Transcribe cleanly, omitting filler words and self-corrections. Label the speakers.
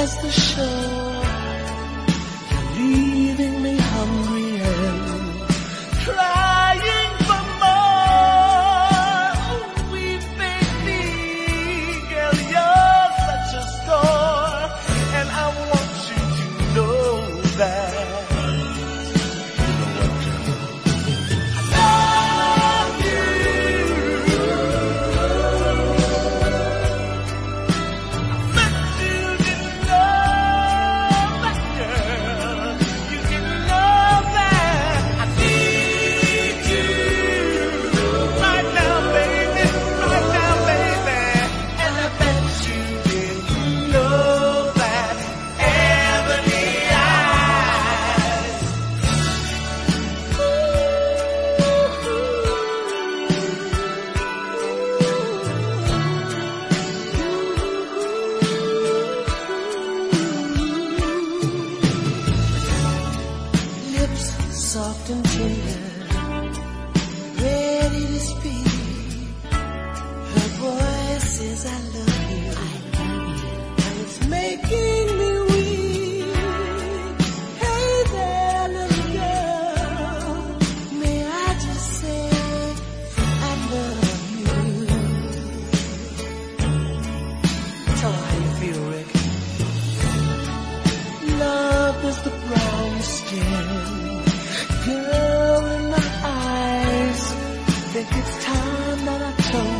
Speaker 1: as the shore, leaving me hungry and crying for more. Oh, weeping me, girl, you're such a star, and I want you to know that. Soft and tender, ready to speak. Her voice says, I love you, and it's making me weak. Hey there, little girl, may I just say I love you? Tell her how you feel, Rick. Love is the brown skin, girl in my eyes. Think it's time that I told